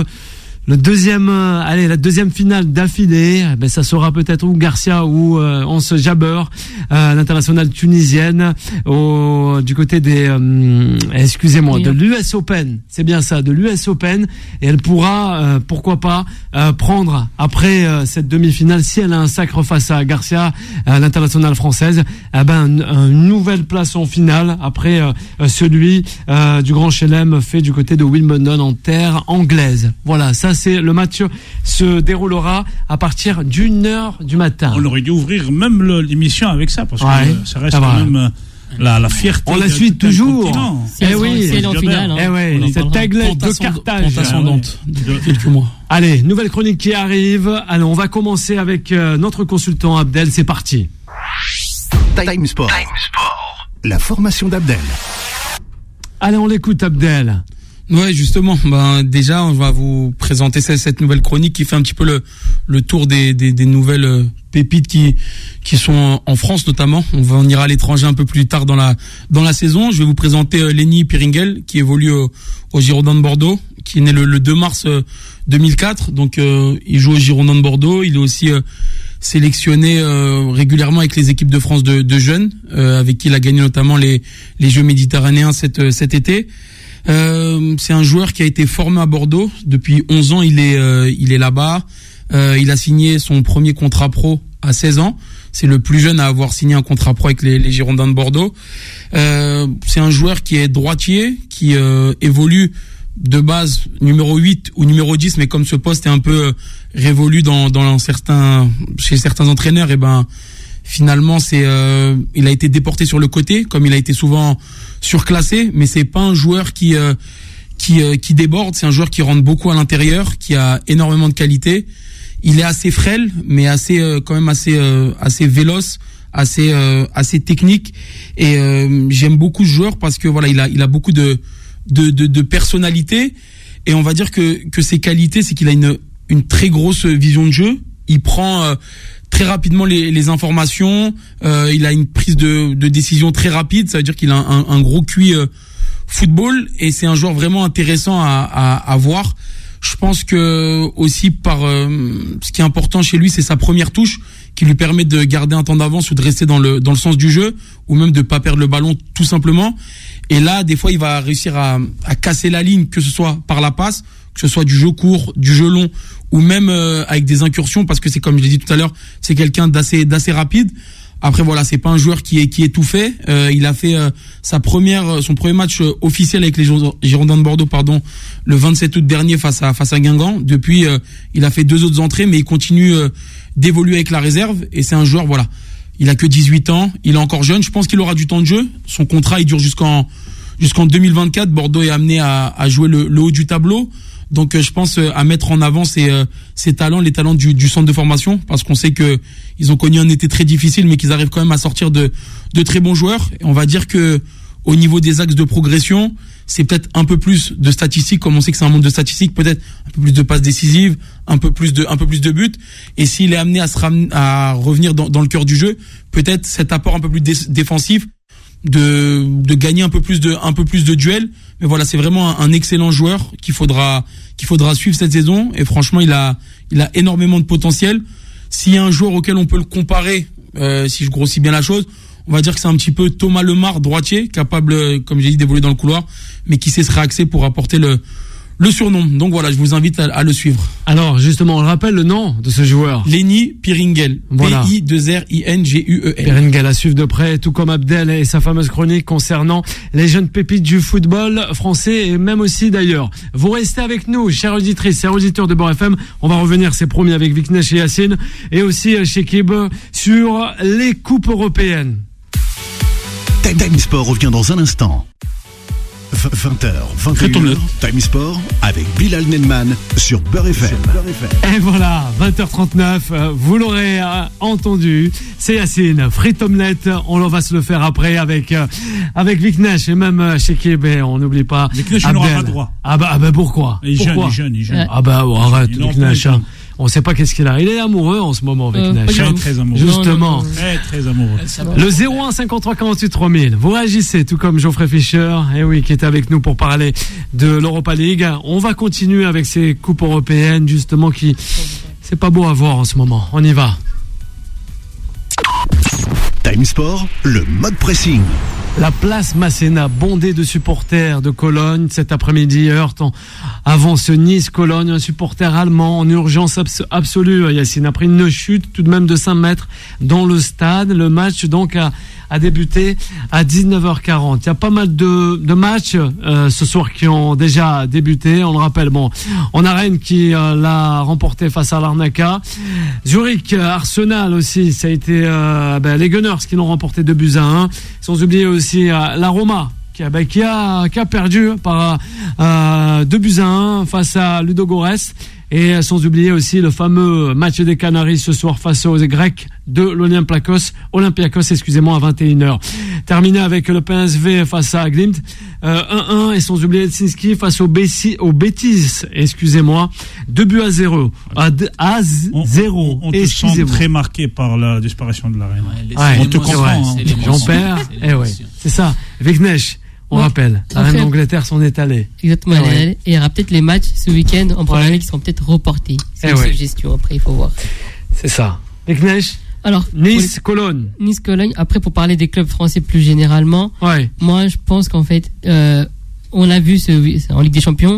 S2: deuxième finale d'affilée, ça sera peut-être ou Garcia ou Ons Jabeur, l'internationale tunisienne, du côté des, de l'US Open. C'est bien ça, de l'US Open. Et elle pourra, pourquoi pas, prendre après cette demi-finale, si elle a un sacre face à Garcia, l'internationale française, une nouvelle place en finale après celui du Grand Chelem fait du côté de Wimbledon en terre anglaise. Voilà, ça c'est le match se déroulera à partir d'1h du matin.
S6: On aurait dû ouvrir même l'émission avec ça parce que ça reste quand même la fierté.
S2: On la suit toujours.
S3: C'est en finale.
S2: Cette aigle de Carthage.
S4: Ascendante de quelques mois.
S2: Allez, nouvelle chronique qui arrive. Allez, on va commencer avec notre consultant Abdel. C'est parti.
S1: Time Sport. La formation d'Abdel.
S2: Allez, on l'écoute Abdel.
S4: Ouais, justement. Déjà, on va vous présenter cette nouvelle chronique qui fait un petit peu le tour des nouvelles pépites qui sont en France notamment. On ira à l'étranger un peu plus tard dans la saison. Je vais vous présenter Lenny Piringel qui évolue au Girondins de Bordeaux, qui est né le 2 mars 2004. Donc, il joue au Girondins de Bordeaux. Il est aussi sélectionné régulièrement avec les équipes de France de jeunes, avec qui il a gagné notamment les Jeux méditerranéens cet été. C'est un joueur qui a été formé à Bordeaux depuis 11 ans. Il est là-bas. Il a signé son premier contrat pro à 16 ans. C'est le plus jeune à avoir signé un contrat pro avec les Girondins de Bordeaux. C'est un joueur qui est droitier, qui évolue de base numéro 8 ou numéro 10, mais comme ce poste est un peu révolu chez certains entraîneurs, et finalement il a été déporté sur le côté, comme il a été souvent surclassé, mais c'est pas un joueur qui déborde, c'est un joueur qui rentre beaucoup à l'intérieur, qui a énormément de qualité. Il est assez frêle, mais assez véloce, assez technique, et j'aime beaucoup ce joueur parce que voilà, il a beaucoup de personnalité, et on va dire que ses qualités, c'est qu'il a une très grosse vision de jeu. Il prend très rapidement les informations, il a une prise de décision très rapide, ça veut dire qu'il a un gros QI football, et c'est un joueur vraiment intéressant à voir. Je pense que aussi ce qui est important chez lui, c'est sa première touche qui lui permet de garder un temps d'avance ou de rester dans le sens du jeu, ou même de pas perdre le ballon tout simplement. Et là, des fois, il va réussir à casser la ligne, que ce soit par la passe, que ce soit du jeu court, du jeu long, ou même avec des incursions, parce que c'est comme je l'ai dit tout à l'heure, c'est quelqu'un d'assez rapide. Après voilà, c'est pas un joueur qui est tout fait. Il a fait son premier match officiel avec les Girondins de Bordeaux, le 27 août dernier face à Guingamp. Depuis, il a fait 2 autres entrées, mais il continue d'évoluer avec la réserve. Et c'est un joueur, voilà, il a que 18 ans, il est encore jeune. Je pense qu'il aura du temps de jeu. Son contrat, il dure jusqu'en 2024. Bordeaux est amené à jouer le haut du tableau. Donc je pense à mettre en avant ses talents, les talents du centre de formation, parce qu'on sait que ils ont connu un été très difficile, mais qu'ils arrivent quand même à sortir de très bons joueurs. Et on va dire que au niveau des axes de progression, c'est peut-être un peu plus de statistiques, comme on sait que c'est un monde de statistiques, peut-être un peu plus de passes décisives, un peu plus de buts. Et s'il est amené à revenir dans le cœur du jeu, peut-être cet apport un peu plus défensif, de gagner un peu plus de duels. Mais voilà, c'est vraiment un excellent joueur qu'il faudra suivre cette saison, et franchement il a énormément de potentiel. S'il y a un joueur auquel on peut le comparer, si je grossis bien la chose, on va dire que c'est un petit peu Thomas Lemar, droitier, capable, comme j'ai dit, d'évoluer dans le couloir, mais qui sait se réaxer pour apporter le surnom. Donc voilà, je vous invite à le suivre.
S2: Alors justement, on rappelle le nom de ce joueur.
S4: Lenny Piringel. Voilà. P-I-2-R-I-N-G-U-E-L.
S2: Piringel à suivre de près, tout comme Abdel et sa fameuse chronique concernant les jeunes pépites du football français, et même aussi d'ailleurs. Vous restez avec nous, chères auditrices, chers auditeurs de Beurre FM. On va revenir, c'est promis, avec Viknesh et Yacine, et aussi chez Kib, sur les coupes européennes.
S1: Time Sport revient dans un instant. 20h, 21h, Time Sport avec Bilal Nenman sur Beurre FM.
S2: Et voilà, 20h39, vous l'aurez entendu, c'est Yacine, frites omelette, on va se le faire après avec Viknesh et même chez Kib, on n'oublie pas
S6: Viknesh, il n'aura pas droit.
S2: Ah bah pourquoi?
S6: Il est jeune.
S2: Ah bah arrête, Viknesh. On sait pas qu'est-ce qu'il a. Il est amoureux en ce moment, Viknesh.
S6: Très amoureux.
S2: Justement.
S6: Très amoureux.
S2: Le 01 53 48 3000. Vous réagissez, tout comme Geoffrey Fischer, qui était avec nous pour parler de l'Europa League. On va continuer avec ces coupes européennes, justement, qui, c'est pas beau à voir en ce moment. On y va.
S1: Time Sport, le mode pressing.
S2: La place Masséna, bondée de supporters de Cologne cet après-midi, heurte avant ce Nice-Cologne, un supporter allemand en urgence absolue. Yacine, après une chute tout de même de 5 mètres dans le stade. Le match donc a débuté à 19h40. Il y a pas mal de matchs ce soir qui ont déjà débuté. On le rappelle, on a Rennes qui l'a remporté face à l'Arnaca. Zurich, Arsenal aussi, ça a été les Gunners qui l'ont remporté 2-1. Sans oublier aussi la Roma qui a perdu par 2-1 face à Ludogorets. Et sans oublier aussi le fameux match des Canaries ce soir face aux Grecs de l'Olympiakos, à 21h. Terminé avec le PSV face à Glimt, 1-1, et sans oublier Helsinki face au Betis, 2-0.
S6: On te sent très marqué par la disparition de la reine.
S2: On te comprend. Jean-Père, c'est ça. Vignesh. On rappelle, la reine d'Angleterre s'en est allée.
S3: Exactement, et il y aura peut-être les matchs ce week-end en première ligue qui seront peut-être reportés. C'est une suggestion, après il faut voir.
S2: C'est ça. Vignesh.
S3: Alors,
S2: Nice-Cologne.
S3: Nice-Cologne. Après, pour parler des clubs français plus généralement, moi je pense qu'en fait, on l'a vu en Ligue des Champions,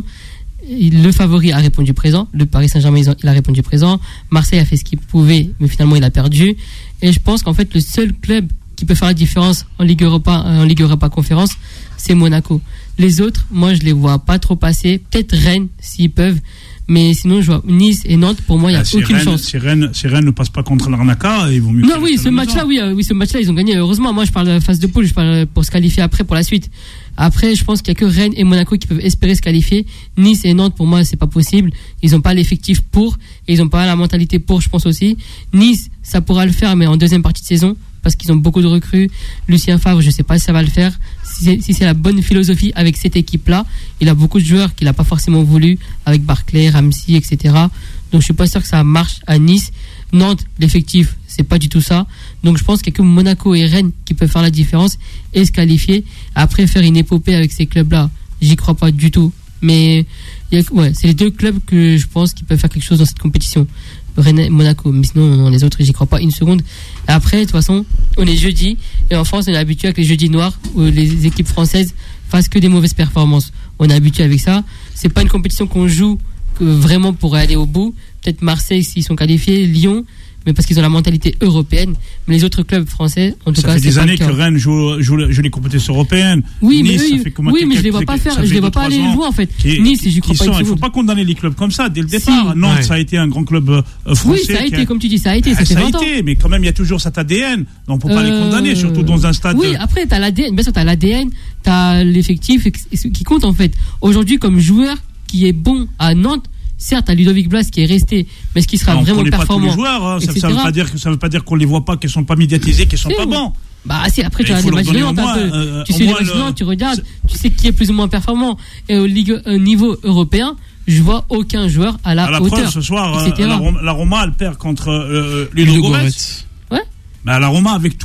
S3: le favori a répondu présent. Le Paris Saint-Germain, il a répondu présent. Marseille a fait ce qu'il pouvait, mais finalement il a perdu. Et je pense qu'en fait, le seul club qui peut faire la différence en Ligue Europa Conférence, c'est Monaco. Les autres, moi, je les vois pas trop passer. Peut-être Rennes, s'ils peuvent. Mais sinon, je vois Nice et Nantes, pour moi, il n'y a aucune chance.
S6: Si Rennes ne passe pas contre l'Arnaca, ils vont mieux.
S3: Non, oui, ce match-là, ce match-là, ils ont gagné. Heureusement, moi, je parle de phase de poule, je parle pour se qualifier après, pour la suite. Après, je pense qu'il n'y a que Rennes et Monaco qui peuvent espérer se qualifier. Nice et Nantes, pour moi, c'est pas possible. Ils n'ont pas l'effectif pour, et ils n'ont pas la mentalité pour, je pense aussi. Nice, ça pourra le faire, mais en deuxième partie de saison, parce qu'ils ont beaucoup de recrues. Lucien Favre, je ne sais pas si ça va le faire. Si c'est la bonne philosophie avec cette équipe-là, il a beaucoup de joueurs qu'il n'a pas forcément voulu, avec Barclay, Ramsey, etc. Donc je ne suis pas sûr que ça marche à Nice. Nantes, l'effectif, c'est pas du tout ça. Donc je pense qu'il n'y a que Monaco et Rennes qui peuvent faire la différence et se qualifier. Après, faire une épopée avec ces clubs-là, j'y crois pas du tout. Mais c'est les deux clubs que je pense qui peuvent faire quelque chose dans cette compétition. Rennes et Monaco, mais sinon les autres j'y crois pas une seconde. Après de toute façon on est jeudi et en France on est habitué avec les jeudis noirs où les équipes françaises fassent que des mauvaises performances. On est habitué avec ça. C'est pas une compétition qu'on joue vraiment pour aller au bout. Peut-être Marseille s'ils sont qualifiés, Lyon, mais parce qu'ils ont la mentalité européenne. Mais les autres clubs français, en tout cas,
S6: ça fait des années que Rennes joue les compétitions européennes.
S3: Oui,
S6: nice,
S3: mais je les vois pas faire. Je les vois pas aller jouer en fait. Nice, j'y crois pas.
S6: Il faut pas condamner les clubs comme ça dès le départ. Nantes, ça a été un grand club français.
S3: Oui, ça a été, comme tu dis, ça a été. Ça fait 20 ans.
S6: Mais quand même, il y a toujours cet ADN. Donc on peut pas les condamner, surtout dans un stade.
S3: Oui, après t'as l'ADN. Bien sûr, t'as l'ADN, t'as l'effectif qui compte en fait. Aujourd'hui, comme joueur qui est bon à Nantes. Certes, à Ludovic Blas qui est resté, mais est-ce qu'il sera vraiment performant?
S6: Pas tous les joueurs, ça veut pas dire qu'on les voit pas, qu'ils sont pas médiatisés, qu'ils sont pas bons.
S3: Bah si, après tu as des matchs de Nantes un peu. Tu sais les matchs de Nantes, tu regardes, tu sais qui est plus ou moins performant. Et au niveau européen, je vois aucun joueur à la hauteur.
S6: Preuve, ce soir, la Roma elle perd contre Ludogorets.
S3: Ouais.
S6: Bah la Roma avec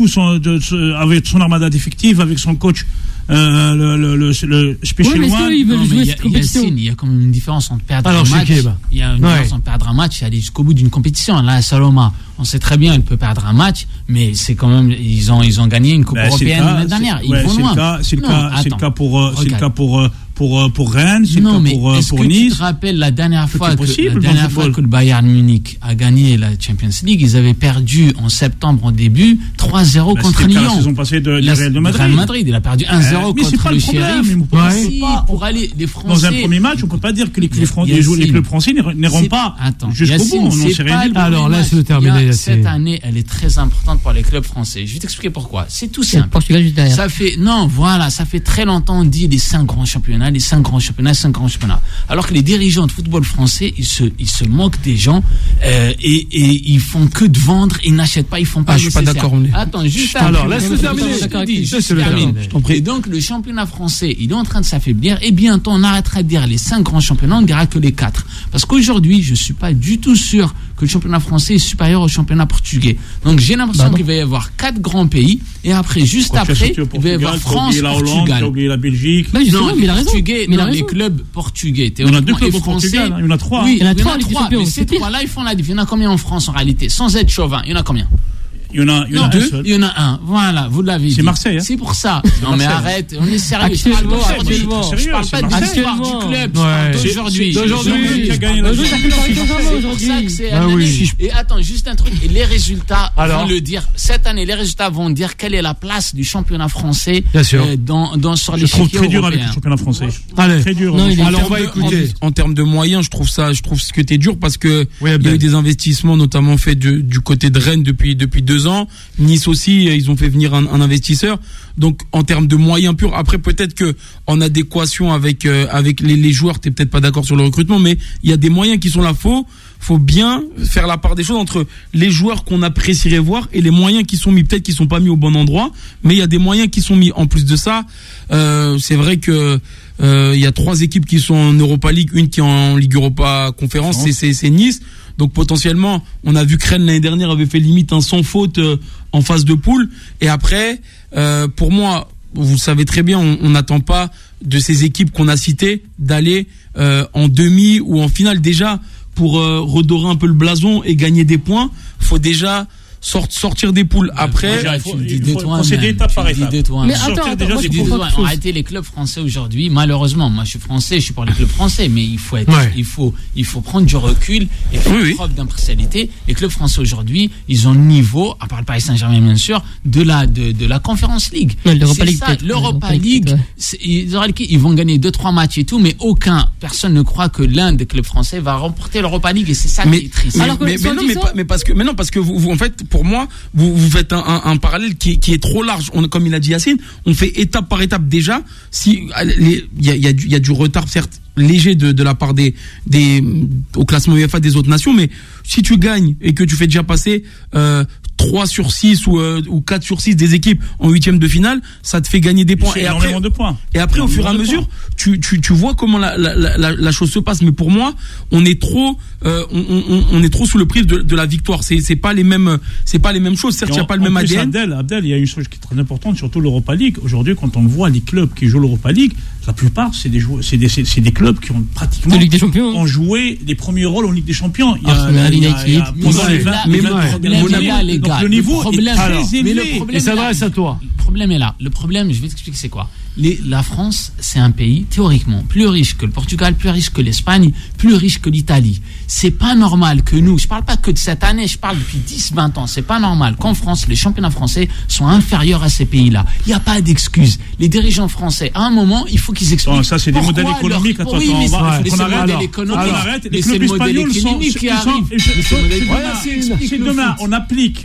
S6: avec son armada d'effectifs, avec son coach. Le Special One.
S5: Il y a quand même une différence entre perdre un match. Il y a une différence entre perdre un match et aller jusqu'au bout d'une compétition. Là, Saloma, on sait très bien, il peut perdre un match, mais c'est quand même, ils ont gagné une coupe européenne l'année dernière. Ils vont loin.
S6: C'est le cas pour Rennes, c'est le cas pour Nice.
S5: Tu te rappelles la dernière fois que le Bayern Munich a gagné la Champions League, ils avaient perdu en septembre en début 3-0 contre Lyon.
S6: La saison passée de Real de Madrid.
S5: Il a perdu 1-0 contre le Sheriff. Pour aller les Français.
S6: Dans un premier match, on peut pas dire que les clubs français n'iront pas jusqu'au bout.
S2: Alors laisse-le terminer.
S5: Cette année, elle est très importante pour les clubs français. Je vais t'expliquer pourquoi. C'est tout simple.
S3: Portugal juste derrière.
S5: Ça fait très longtemps on dit les 5 grands championnats. Alors que les dirigeants de football français, ils se moquent des gens et ils font que de vendre, ils n'achètent pas, ils font pas.
S4: Je suis pas d'accord.
S5: Attends, juste
S2: alors laisse-le terminer.
S5: Et donc le championnat français, il est en train de s'affaiblir et bientôt on arrêtera de dire les 5 grands championnats, on ne dira que les 4. Parce qu'aujourd'hui, je suis pas du tout sûr que le championnat français est supérieur au championnat portugais. Donc j'ai l'impression qu'il va y avoir 4 grands pays et après, juste après, il va y avoir France, Portugal.
S6: La Belgique.
S3: Mais il a raison.
S5: Les clubs portugais.
S6: Il y en a 2 clubs français. Il y en a 3.
S3: Oui, il y en a 3.
S5: Mais ces 3-là, ils font la différence. Il y en a combien en France en réalité? Sans être chauvin, il y en a combien?
S6: Il y en a 2.
S5: Il y en a un. Voilà, vous l'avez dit.
S6: C'est Marseille.
S5: C'est pour ça. Non, mais arrête. On est sérieux.
S3: Actuellement.
S5: Je parle pas de l'histoire du club. D'aujourd'hui.
S6: Qui a gagné la
S5: Et attends, juste un truc. Et les résultats vont le dire. Cette année, les résultats vont dire quelle est la place du championnat français sur les
S6: Je trouve très dur avec le championnat français. Très dur.
S2: Alors, on va écouter.
S4: En termes de moyens, je trouve que c'était dur parce que il y a eu des investissements notamment faits du côté de Rennes depuis 2 quelques ans. Nice aussi, ils ont fait venir un investisseur. Donc en termes de moyens purs, après peut-être que en adéquation avec les joueurs, t'es peut-être pas d'accord sur le recrutement, mais il y a des moyens qui sont là. Faut bien faire la part des choses entre les joueurs qu'on apprécierait voir et les moyens qui sont mis, peut-être qu'ils sont pas mis au bon endroit, mais il y a des moyens qui sont mis. En plus de ça, c'est vrai que il y a 3 équipes qui sont en Europa League, une qui est en Ligue Europa Conférence, c'est Nice. Donc potentiellement, on a vu que Rennes l'année dernière avait fait limite un sans faute en phase de poule. Et après, pour moi, vous savez très bien, on n'attend pas de ces équipes qu'on a citées d'aller en demi ou en finale. Déjà, pour redorer un peu le blason et gagner des points, faut déjà sortir des poules. Après,
S6: il faut procéder étape par étape.
S3: Mais attends,
S5: arrêtez les clubs français aujourd'hui. Malheureusement, moi je suis français, je suis pour les clubs français, mais il faut prendre du recul et faire preuve d'impartialité. Les clubs français aujourd'hui, ils ont le niveau, à part le Paris Saint-Germain bien sûr, de la Conference League. L'Europa League, ils vont gagner 2-3 matchs et tout, mais personne ne croit que l'un des clubs français va remporter l'Europa League, et c'est ça qui est triste.
S4: Parce que vous en fait, pour moi, vous faites un parallèle qui est trop large. Comme il a dit Yacine, on fait étape par étape déjà. Si il y a du retard certes léger de la part des au classement UEFA des autres nations, mais si tu gagnes et que tu fais déjà passer 3 sur 6 ou 4 sur 6 des équipes en 8e de finale, ça te fait gagner des points. Et après, au fur et à mesure, tu vois comment la chose se passe. Mais pour moi, on est trop sous le prisme de la victoire. C'est pas les mêmes choses. Certes, il n'y a pas le même ADN.
S6: Abdel, il y a une chose qui est très importante, surtout l'Europa League. Aujourd'hui, quand on voit les clubs qui jouent l'Europa League, la plupart, c'est des clubs qui ont pratiquement ont joué les premiers rôles en Ligue des Champions.
S3: Arsenal, United,
S6: le niveau est très élevé.
S2: Et ça s'adresse à toi.
S5: Le problème est là. Le problème, je vais t'expliquer c'est quoi. La France, c'est un pays théoriquement plus riche que le Portugal, plus riche que l'Espagne, plus riche que l'Italie. C'est pas normal que nous, je parle pas que de cette année, je parle depuis 10-20 ans, c'est pas normal qu'en France, les championnats français sont inférieurs à ces pays-là. Il n'y a pas d'excuse. Les dirigeants français, à un moment, il faut qu'ils expliquent.
S6: Ça, c'est des modèles économiques.
S5: Oui, mais c'est le modèle économique.
S6: Les clubs espagnols qui arrivent. Si demain, on applique.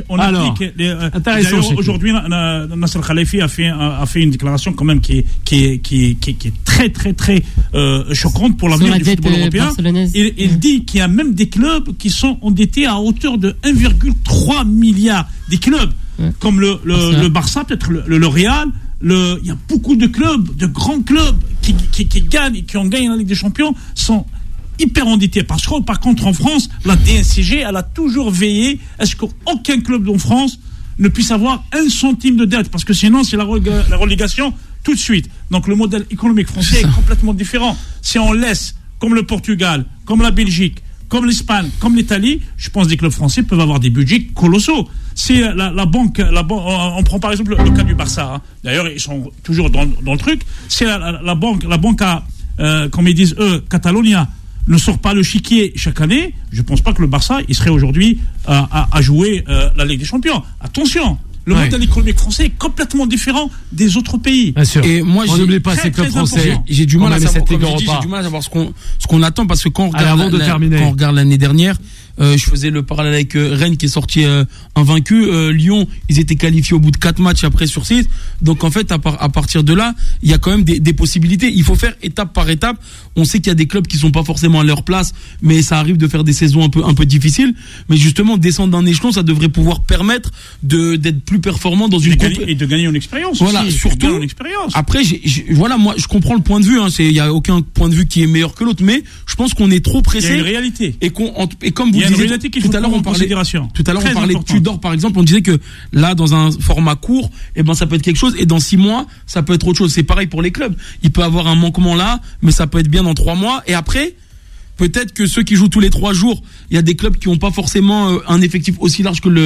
S6: Aujourd'hui, Nasser Khalifi a fait une déclaration quand même qui est très très très choquante pour l'avenir du football européen. Il dit qu'il y a même des clubs qui sont endettés à hauteur de 1,3 milliard. Des clubs comme le Barça, peut-être le Real. Il y a beaucoup de clubs, de grands clubs qui gagnent, qui ont gagné la Ligue des Champions, sont hyper endettés. Parce que par contre en France, la DNCG, elle a toujours veillé à ce qu'aucun club en France ne puisse avoir 1 centime de dette, parce que sinon c'est la relégation tout de suite. Donc le modèle économique français est complètement différent. Si on laisse, comme le Portugal, comme la Belgique, comme l'Espagne, comme l'Italie, je pense que les clubs français peuvent avoir des budgets colossaux. Si la banque, on prend par exemple le cas du Barça, d'ailleurs ils sont toujours dans le truc, si la banque comme ils disent eux, Catalonia, ne sort pas le chiquier chaque année, je ne pense pas que le Barça il serait aujourd'hui à jouer la Ligue des Champions. Attention, le modèle économique français est complètement différent des autres pays.
S2: Bien sûr.
S4: Et moi,
S2: on n'oublie pas ces clubs français.
S4: J'ai du mal à savoir ce qu'on attend, parce que quand on regarde l'année dernière, je faisais le parallèle avec Rennes qui est sorti invaincu. Lyon, ils étaient qualifiés au bout de 4 matchs après sur 6. Donc en fait, à partir de là, il y a quand même des possibilités. Il faut faire étape par étape. On sait qu'il y a des clubs qui sont pas forcément à leur place, mais ça arrive de faire des saisons un peu difficiles. Mais justement, descendre d'un échelon, ça devrait pouvoir permettre d'être plus performant dans
S6: et de gagner une expérience.
S4: Voilà,
S6: aussi,
S4: surtout. Après, moi, je comprends le point de vue. Il y a aucun point de vue qui est meilleur que l'autre, mais je pense qu'on est trop pressé.
S6: Il y a une réalité.
S4: Et comme vous disiez tout à l'heure, on parlait de Tudor par exemple. On disait que là, dans un format court, ça peut être quelque chose, et dans 6 mois, ça peut être autre chose. C'est pareil pour les clubs. Il peut avoir un manquement là, mais ça peut être bien dans 3 mois. Et après, peut-être que ceux qui jouent tous les 3 jours, il y a des clubs qui n'ont pas forcément un effectif aussi large que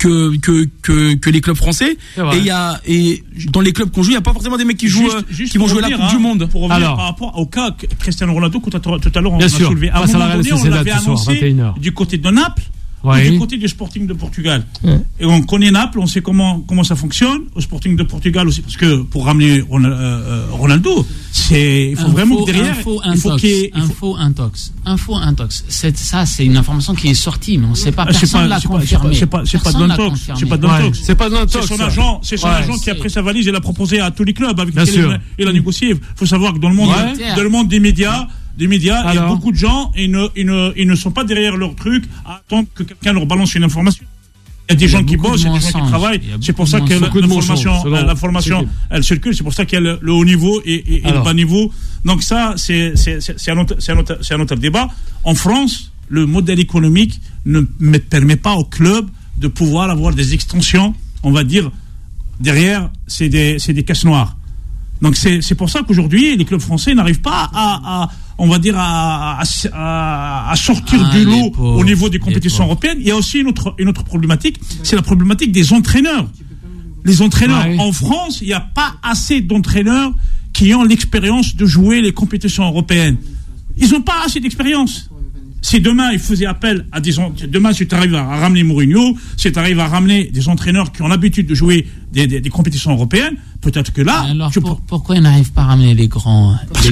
S4: les clubs français. Et dans les clubs qu'on joue, il n'y a pas forcément des mecs qui vont jouer la Coupe du Monde.
S6: Pour revenir par rapport au cas Cristiano Ronaldo, tout à l'heure on a soulevé. À un moment donné, on l'avait annoncé du côté de Naples. ou du côté du Sporting de Portugal. Et on connaît Naples, on sait comment ça fonctionne. Au Sporting de Portugal aussi, parce que pour ramener Ronaldo, il faut vraiment que derrière,
S5: info intox. Ça, c'est une information qui est sortie, mais on ne sait pas. Personne l'a confirmé.
S6: C'est pas de l'intox. C'est pas de l'intox. C'est son agent qui a pris sa valise et l'a proposé à tous les clubs avec lesquels il a négocié. Il faut savoir que dans le monde des médias, il y a beaucoup de gens et ils ne sont pas derrière leur truc à attendre que quelqu'un leur balance une information. Il y a des gens qui bossent, il y a des gens qui travaillent. C'est pour ça que l'information, elle circule. C'est pour ça qu'il y a le haut niveau et le bas niveau. Donc ça, c'est un autre débat. En France, le modèle économique ne permet pas aux clubs de pouvoir avoir des extensions. On va dire derrière, c'est des caisses noires. Donc c'est pour ça qu'aujourd'hui les clubs français n'arrivent pas à sortir du lot au niveau des compétitions européennes. Il y a aussi une autre problématique, c'est la problématique des entraîneurs. Les entraîneurs en France, il n'y a pas assez d'entraîneurs qui ont l'expérience de jouer les compétitions européennes. Ils n'ont pas assez d'expérience. Si demain ils faisaient appel à demain si tu arrives à ramener Mourinho, si tu arrives à ramener des entraîneurs qui ont l'habitude de jouer des compétitions européennes, peut-être que là.
S5: Alors pourquoi ils n'arrivent pas à ramener les grands?
S6: Parce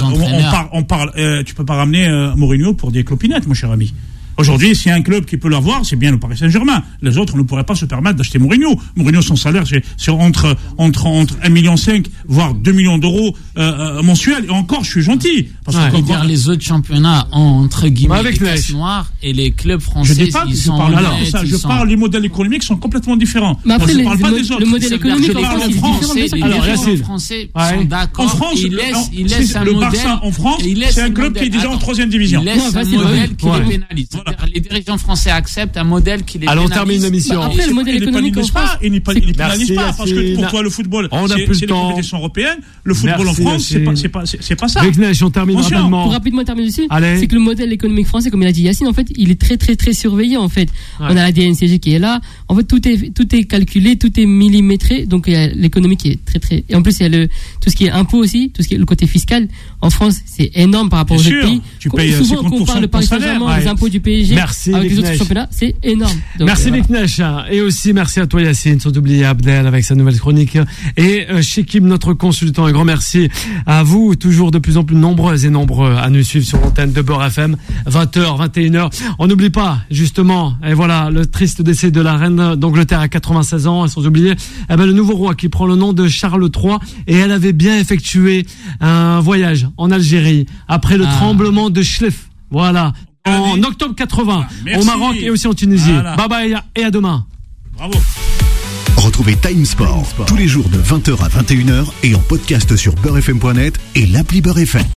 S6: que tu peux pas ramener Mourinho pour des clopinettes, mon cher ami. Aujourd'hui, s'il y a un club qui peut l'avoir, c'est bien le Paris Saint-Germain. Les autres ne pourraient pas se permettre d'acheter Mourinho. Mourinho, son salaire, c'est entre 1,5 million, voire 2 millions d'euros mensuels. Et encore, je suis gentil.
S5: Parce que les autres championnats ont, entre guillemets, les caisses noires et les clubs français,
S6: je parle les modèles économiques sont complètement différents.
S3: Mais après,
S6: je ne parle pas des autres.
S3: Le modèle économique
S5: en France, les Français sont d'accord.
S6: En France, le Barça en France, c'est un club qui est déjà en 3e division.
S5: Il laisse un modèle qui les pénalise. Les dirigeants français acceptent un modèle qui les pénalise.
S2: Alors on termine l'émission.
S3: Après, le modèle économique en France,
S6: il ne pénalise pas parce que pour toi le football, c'est les compétitions européennes. Le football en France, c'est pas ça.
S2: On termine rapidement.
S3: Pour rapidement terminer dessus, c'est que le modèle économique français, comme il a dit Yacine, en fait, il est très très très surveillé en fait. On a la DNCG qui est là. En fait, tout est calculé, tout est millimétré. Donc il y a l'économie qui est très très. Et en plus, il y a tout ce qui est impôt aussi, tout ce qui est le côté fiscal. En France, c'est énorme par rapport aux autres pays.
S6: Tu payes
S3: souvent on compare le Paris Saint-Germain, les impôts du PSG avec les autres championnats, c'est énorme.
S2: Donc, merci Meknesh, et aussi merci à toi Yacine, sans oublier Abdel avec sa nouvelle chronique, et Shekim, notre consultant. Un grand merci à vous, toujours de plus en plus nombreuses et nombreux à nous suivre sur l'antenne de Beurre FM, 20h, 21h. On n'oublie pas justement, et voilà, le triste décès de la reine d'Angleterre à 96 ans, et sans oublier le nouveau roi qui prend le nom de Charles III, et elle avait bien effectué un voyage en Algérie après le tremblement de Chlef. Voilà. En octobre 80, au Maroc et aussi en Tunisie. Voilà. Bye bye et à demain.
S6: Bravo.
S1: Retrouvez Time Sport tous les jours de 20h à 21h et en podcast sur beurrefm.net et l'appli Beurre FM.